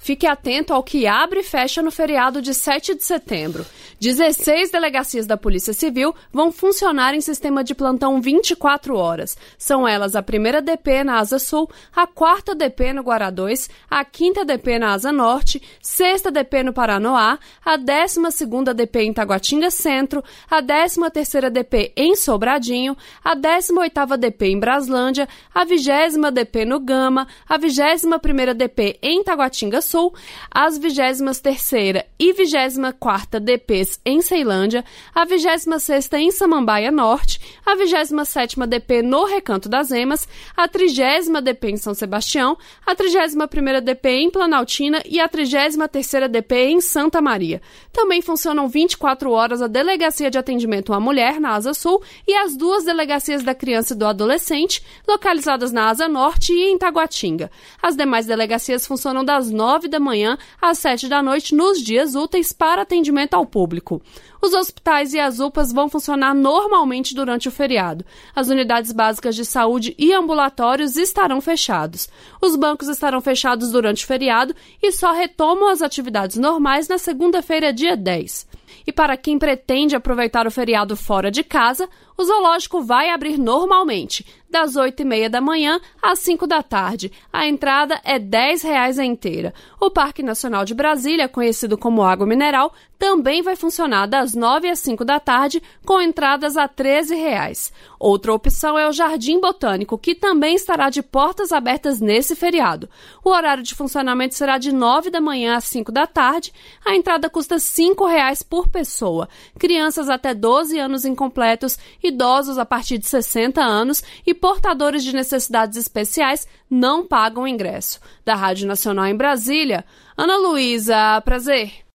Fique atento ao que abre e fecha no feriado de 7 de setembro. 16 delegacias da Polícia Civil vão funcionar em sistema de plantão 24 horas. São elas a 1ª DP na Asa Sul, a 4ª DP no Guará 2, a 5ª DP na Asa Norte, 6ª DP no Paranoá, a 12ª DP em Taguatinga Centro, a 13ª DP em Sobradinho, a 18ª DP em Braslândia, a 20ª DP no Gama, a 21ª DP em Taguatinga Sul, as 23ª e 24ª DPs em Ceilândia, a 26ª em Samambaia Norte, a 27ª DP no Recanto das Emas, a 30ª DP em São Sebastião, a 31ª DP em Planaltina e a 33ª DP em Santa Maria. Também funcionam 24 horas a Delegacia de Atendimento à Mulher na Asa Sul e as 2 delegacias da Criança e do Adolescente, localizadas na Asa Norte e em Taguatinga. As demais delegacias funcionam das 9 da manhã às 7 da noite nos dias úteis para atendimento ao público. Os hospitais e as UPAs vão funcionar normalmente durante o feriado. As unidades básicas de saúde e ambulatórios estarão fechados. Os bancos estarão fechados durante o feriado e só retomam as atividades normais na segunda-feira, dia 10. E para quem pretende aproveitar o feriado fora de casa, o zoológico vai abrir normalmente, das 8h30 da manhã às 5 da tarde. A entrada é R$10 a inteira. O Parque Nacional de Brasília, conhecido como Água Mineral, também vai funcionar das 9 às 5 da tarde, com entradas a R$13. Outra opção é o Jardim Botânico, que também estará de portas abertas nesse feriado. O horário de funcionamento será de 9 da manhã às 5 da tarde. A entrada custa R$5 por pessoa. Crianças até 12 anos incompletos, idosos a partir de 60 anos e portadores de necessidades especiais não pagam ingresso. Da Rádio Nacional em Brasília, Ana Luísa, prazer.